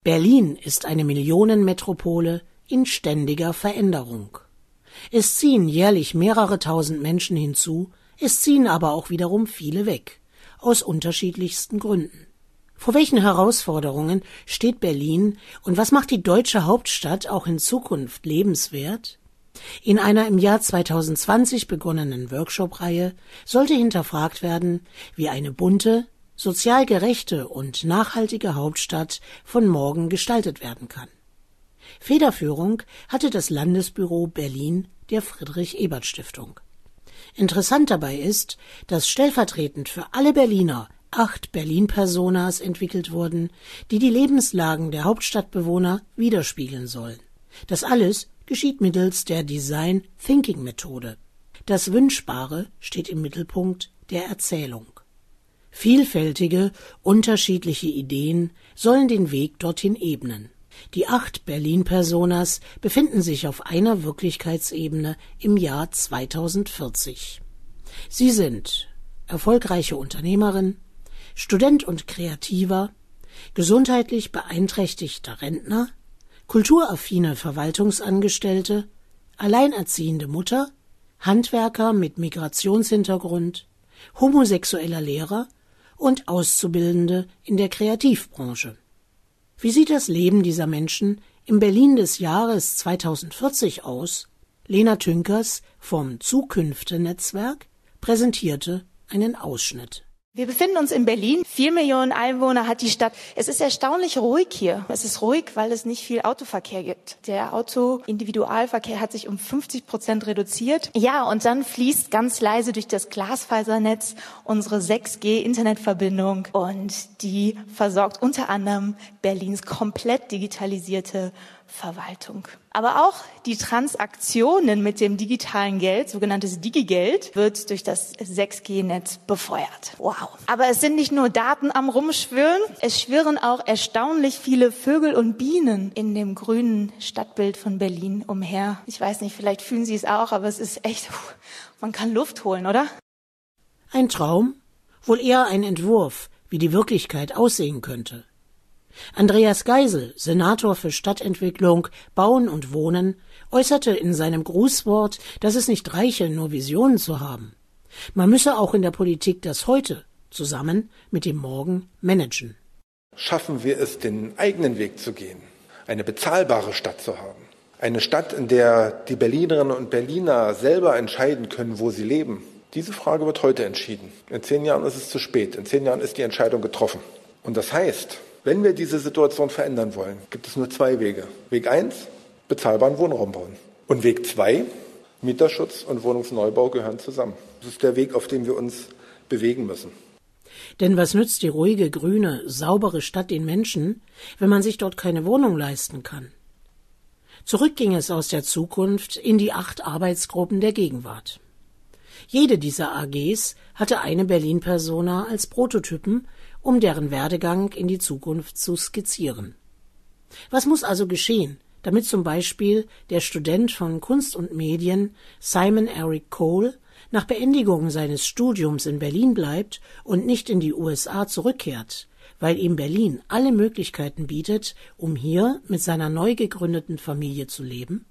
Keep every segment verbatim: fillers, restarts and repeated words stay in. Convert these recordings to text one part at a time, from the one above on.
Berlin ist eine Millionenmetropole in ständiger Veränderung. Es ziehen jährlich mehrere tausend Menschen hinzu, es ziehen aber auch wiederum viele weg, aus unterschiedlichsten Gründen. Vor welchen Herausforderungen steht Berlin und was macht die deutsche Hauptstadt auch in Zukunft lebenswert? In einer im Jahr zweitausendzwanzig begonnenen Workshop-Reihe sollte hinterfragt werden, wie eine bunte, sozial gerechte und nachhaltige Hauptstadt von morgen gestaltet werden kann. Federführung hatte das Landesbüro Berlin der Friedrich-Ebert-Stiftung. Interessant dabei ist, dass stellvertretend für alle Berliner acht Berlin-Personas entwickelt wurden, die die Lebenslagen der Hauptstadtbewohner widerspiegeln sollen. Das alles geschieht mittels der Design-Thinking-Methode. Das Wünschbare steht im Mittelpunkt der Erzählung. Vielfältige, unterschiedliche Ideen sollen den Weg dorthin ebnen. Die acht Berlin-Personas befinden sich auf einer Wirklichkeitsebene im Jahr zweitausendvierzig. Sie sind erfolgreiche Unternehmerin, Student und Kreativer, gesundheitlich beeinträchtigter Rentner, kulturaffine Verwaltungsangestellte, alleinerziehende Mutter, Handwerker mit Migrationshintergrund, homosexueller Lehrer und Auszubildende in der Kreativbranche. Wie sieht das Leben dieser Menschen im Berlin des Jahres zweitausendvierzig aus? Lena Tünkers vom Zukünfte-Netzwerk präsentierte einen Ausschnitt. Wir befinden uns in Berlin. Vier Millionen Einwohner hat die Stadt. Es ist erstaunlich ruhig hier. Es ist ruhig, weil es nicht viel Autoverkehr gibt. Der Auto-Individualverkehr hat sich um fünfzig Prozent reduziert. Ja, und dann fließt ganz leise durch das Glasfasernetz unsere sechs G Internetverbindung und die versorgt unter anderem Berlins komplett digitalisierte Verwaltung. Aber auch die Transaktionen mit dem digitalen Geld, sogenanntes Digigeld, wird durch das sechs G Netz befeuert. Wow. Aber es sind nicht nur Daten am Rumschwirren, es schwirren auch erstaunlich viele Vögel und Bienen in dem grünen Stadtbild von Berlin umher. Ich weiß nicht, vielleicht fühlen Sie es auch, aber es ist echt, man kann Luft holen, oder? Ein Traum? Wohl eher ein Entwurf, wie die Wirklichkeit aussehen könnte. Andreas Geisel, Senator für Stadtentwicklung, Bauen und Wohnen, äußerte in seinem Grußwort, dass es nicht reiche, nur Visionen zu haben. Man müsse auch in der Politik das Heute zusammen mit dem Morgen managen. Schaffen wir es, den eigenen Weg zu gehen, eine bezahlbare Stadt zu haben. Eine Stadt, in der die Berlinerinnen und Berliner selber entscheiden können, wo sie leben. Diese Frage wird heute entschieden. In zehn Jahren ist es zu spät. In zehn Jahren ist die Entscheidung getroffen. Und das heißt, wenn wir diese Situation verändern wollen, gibt es nur zwei Wege. Weg eins, bezahlbaren Wohnraum bauen. Und Weg zwei, Mieterschutz und Wohnungsneubau gehören zusammen. Das ist der Weg, auf dem wir uns bewegen müssen. Denn was nützt die ruhige, grüne, saubere Stadt den Menschen, wenn man sich dort keine Wohnung leisten kann? Zurück ging es aus der Zukunft in die acht Arbeitsgruppen der Gegenwart. Jede dieser A Gs hatte eine Berlin-Persona als Prototypen, um deren Werdegang in die Zukunft zu skizzieren. Was muss also geschehen, damit zum Beispiel der Student von Kunst und Medien Simon Eric Cole nach Beendigung seines Studiums in Berlin bleibt und nicht in die U S A zurückkehrt, weil ihm Berlin alle Möglichkeiten bietet, um hier mit seiner neu gegründeten Familie zu leben?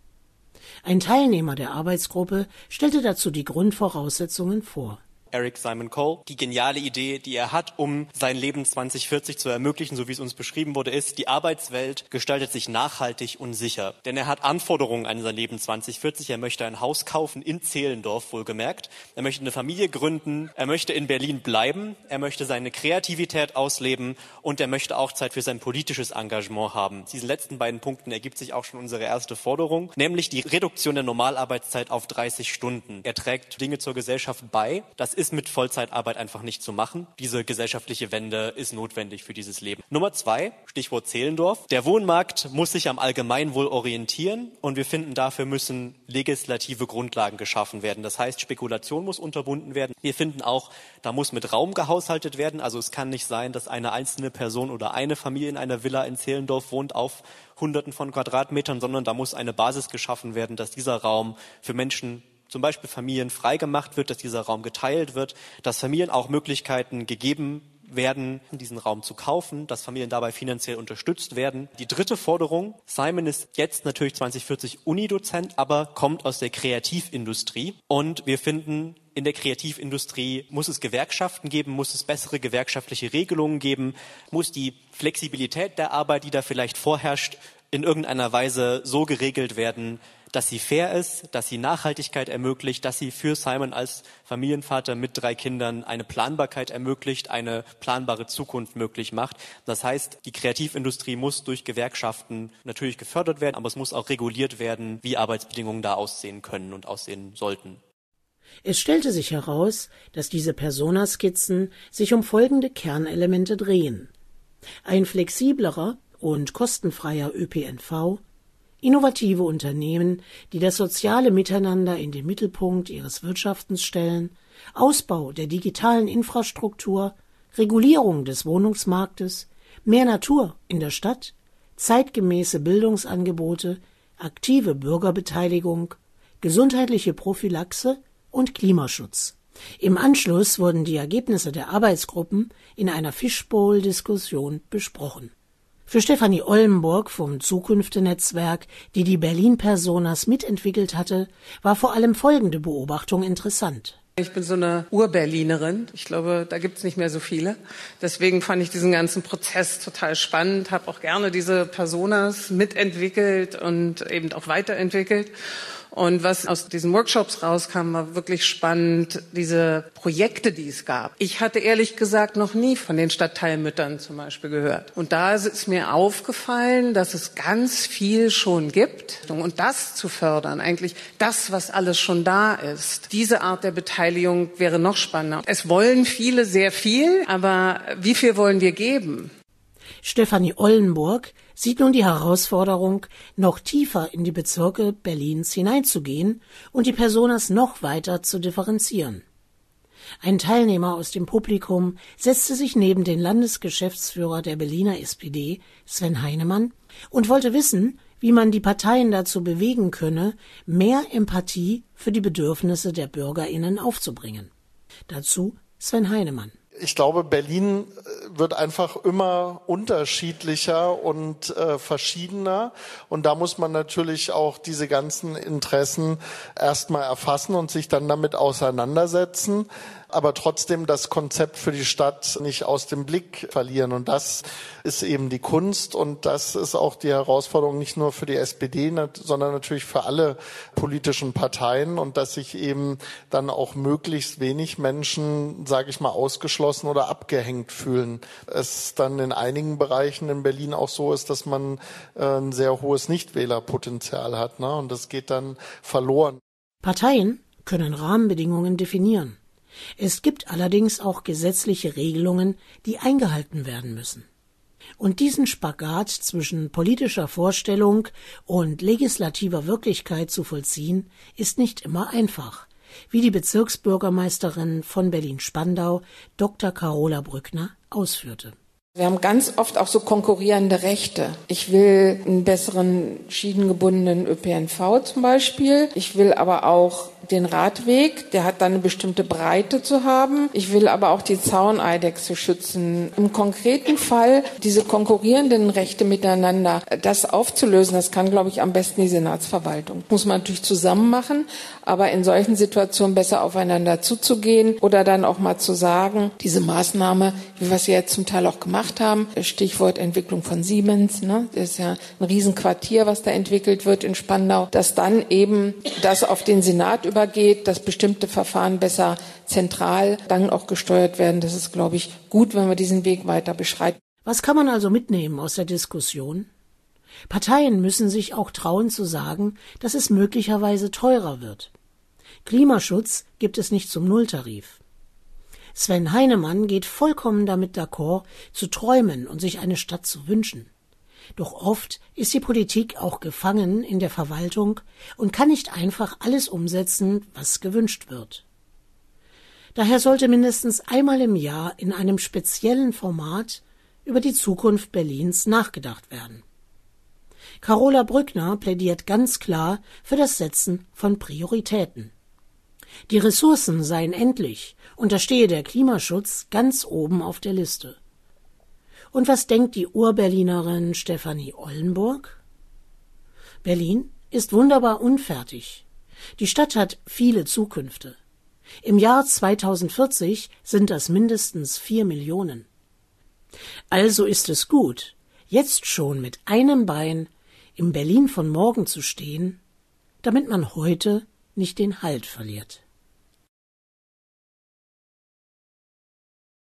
Ein Teilnehmer der Arbeitsgruppe stellte dazu die Grundvoraussetzungen vor. Eric Simon Cole. Die geniale Idee, die er hat, um sein Leben zwanzig vierzig zu ermöglichen, so wie es uns beschrieben wurde, ist, die Arbeitswelt gestaltet sich nachhaltig und sicher. Denn er hat Anforderungen an sein Leben zwanzig vierzig. Er möchte ein Haus kaufen in Zehlendorf, wohlgemerkt. Er möchte eine Familie gründen. Er möchte in Berlin bleiben. Er möchte seine Kreativität ausleben. Und er möchte auch Zeit für sein politisches Engagement haben. Diesen letzten beiden Punkten ergibt sich auch schon unsere erste Forderung, nämlich die Reduktion der Normalarbeitszeit auf dreißig Stunden. Er trägt Dinge zur Gesellschaft bei. Das ist ist mit Vollzeitarbeit einfach nicht zu machen. Diese gesellschaftliche Wende ist notwendig für dieses Leben. Nummer zwei, Stichwort Zehlendorf. Der Wohnmarkt muss sich am Allgemeinwohl orientieren und wir finden, dafür müssen legislative Grundlagen geschaffen werden. Das heißt, Spekulation muss unterbunden werden. Wir finden auch, da muss mit Raum gehaushaltet werden. Also es kann nicht sein, dass eine einzelne Person oder eine Familie in einer Villa in Zehlendorf wohnt auf Hunderten von Quadratmetern, sondern da muss eine Basis geschaffen werden, dass dieser Raum für Menschen, zum Beispiel Familien, freigemacht wird, dass dieser Raum geteilt wird, dass Familien auch Möglichkeiten gegeben werden, diesen Raum zu kaufen, dass Familien dabei finanziell unterstützt werden. Die dritte Forderung, Simon ist jetzt natürlich zwanzig vierzig Unidozent, aber kommt aus der Kreativindustrie und wir finden, in der Kreativindustrie muss es Gewerkschaften geben, muss es bessere gewerkschaftliche Regelungen geben, muss die Flexibilität der Arbeit, die da vielleicht vorherrscht, in irgendeiner Weise so geregelt werden, dass sie fair ist, dass sie Nachhaltigkeit ermöglicht, dass sie für Simon als Familienvater mit drei Kindern eine Planbarkeit ermöglicht, eine planbare Zukunft möglich macht. Das heißt, die Kreativindustrie muss durch Gewerkschaften natürlich gefördert werden, aber es muss auch reguliert werden, wie Arbeitsbedingungen da aussehen können und aussehen sollten. Es stellte sich heraus, dass diese Personaskizzen sich um folgende Kernelemente drehen: ein flexiblerer und kostenfreier Ö P N V, innovative Unternehmen, die das soziale Miteinander in den Mittelpunkt ihres Wirtschaftens stellen, Ausbau der digitalen Infrastruktur, Regulierung des Wohnungsmarktes, mehr Natur in der Stadt, zeitgemäße Bildungsangebote, aktive Bürgerbeteiligung, gesundheitliche Prophylaxe und Klimaschutz. Im Anschluss wurden die Ergebnisse der Arbeitsgruppen in einer Fishbowl-Diskussion besprochen. Für Stefanie Ollenburg vom Zukünfte-Netzwerk, die die Berlin-Personas mitentwickelt hatte, war vor allem folgende Beobachtung interessant. Ich bin so eine Ur-Berlinerin. Ich glaube, da gibt's nicht mehr so viele. Deswegen fand ich diesen ganzen Prozess total spannend, habe auch gerne diese Personas mitentwickelt und eben auch weiterentwickelt. Und was aus diesen Workshops rauskam, war wirklich spannend, diese Projekte, die es gab. Ich hatte ehrlich gesagt noch nie von den Stadtteilmüttern zum Beispiel gehört. Und da ist mir aufgefallen, dass es ganz viel schon gibt. Und das zu fördern, eigentlich das, was alles schon da ist, diese Art der Beteiligung wäre noch spannender. Es wollen viele sehr viel, aber wie viel wollen wir geben? Stefanie Ollenburg sieht nun die Herausforderung, noch tiefer in die Bezirke Berlins hineinzugehen und die Personas noch weiter zu differenzieren. Ein Teilnehmer aus dem Publikum setzte sich neben den Landesgeschäftsführer der Berliner S P D, Sven Heinemann, und wollte wissen, wie man die Parteien dazu bewegen könne, mehr Empathie für die Bedürfnisse der BürgerInnen aufzubringen. Dazu Sven Heinemann. Ich glaube, Berlin wird einfach immer unterschiedlicher und äh, verschiedener. Und da muss man natürlich auch diese ganzen Interessen erstmal erfassen und sich dann damit auseinandersetzen. Aber trotzdem das Konzept für die Stadt nicht aus dem Blick verlieren. Und das ist eben die Kunst und das ist auch die Herausforderung nicht nur für die S P D, sondern natürlich für alle politischen Parteien und dass sich eben dann auch möglichst wenig Menschen, sage ich mal, ausgeschlossen oder abgehängt fühlen. Es dann in einigen Bereichen in Berlin auch so ist, dass man ein sehr hohes Nichtwählerpotenzial hat, ne? Und das geht dann verloren. Parteien können Rahmenbedingungen definieren. Es gibt allerdings auch gesetzliche Regelungen, die eingehalten werden müssen. Und diesen Spagat zwischen politischer Vorstellung und legislativer Wirklichkeit zu vollziehen, ist nicht immer einfach, wie die Bezirksbürgermeisterin von Berlin-Spandau, Doktor Carola Brückner, ausführte. Wir haben ganz oft auch so konkurrierende Rechte. Ich will einen besseren schienengebundenen Ö P N V zum Beispiel. Ich will aber auch den Radweg, der hat dann eine bestimmte Breite zu haben. Ich will aber auch die Zauneidechse schützen. Im konkreten Fall diese konkurrierenden Rechte miteinander, das aufzulösen, das kann, glaube ich, am besten die Senatsverwaltung. Muss man natürlich zusammen machen, aber in solchen Situationen besser aufeinander zuzugehen oder dann auch mal zu sagen, diese Maßnahme, wie wir es ja jetzt zum Teil auch gemacht haben, Stichwort Entwicklung von Siemens, ne? Das ist ja ein Riesenquartier, was da entwickelt wird in Spandau, dass dann eben das auf den Senat übergeht, dass bestimmte Verfahren besser zentral dann auch gesteuert werden. Das ist, glaube ich, gut, wenn wir diesen Weg weiter beschreiten. Was kann man also mitnehmen aus der Diskussion? Parteien müssen sich auch trauen zu sagen, dass es möglicherweise teurer wird. Klimaschutz gibt es nicht zum Nulltarif. Sven Heinemann geht vollkommen damit d'accord, zu träumen und sich eine Stadt zu wünschen. Doch oft ist die Politik auch gefangen in der Verwaltung und kann nicht einfach alles umsetzen, was gewünscht wird. Daher sollte mindestens einmal im Jahr in einem speziellen Format über die Zukunft Berlins nachgedacht werden. Carola Brückner plädiert ganz klar für das Setzen von Prioritäten. Die Ressourcen seien endlich und da stehe der Klimaschutz ganz oben auf der Liste. Und was denkt die Ur-Berlinerin Stefanie Ollenburg? Berlin ist wunderbar unfertig. Die Stadt hat viele Zukünfte. Im Jahr zweitausendvierzig sind das mindestens vier Millionen. Also ist es gut, jetzt schon mit einem Bein im Berlin von morgen zu stehen, damit man heute nicht den Halt verliert.